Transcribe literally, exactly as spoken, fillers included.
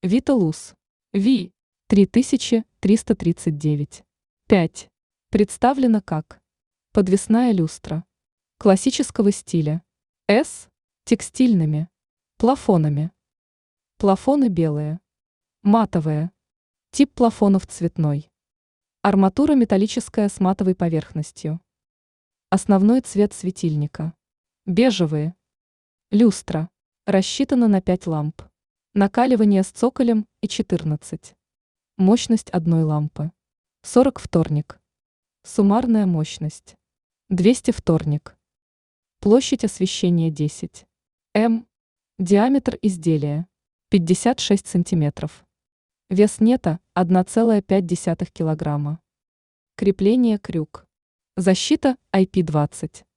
Виталус. Ви. три тысячи триста тридцать девять. пять. Представлена как подвесная люстра классического стиля. С. Текстильными плафонами. Плафоны белые. Матовые. Тип плафонов цветной. Арматура металлическая с матовой поверхностью. Основной цвет светильника. Бежевые. Люстра. Рассчитана на пять ламп. Накаливание с цоколем и четырнадцать. Мощность одной лампы. сорок вторник. Суммарная мощность. двести вторник. Площадь освещения десять. М. Диаметр изделия. пятьдесят шесть сантиметров. Вес нета одна целая пять десятых килограмма. Крепление крюк. Защита ай пи двадцать.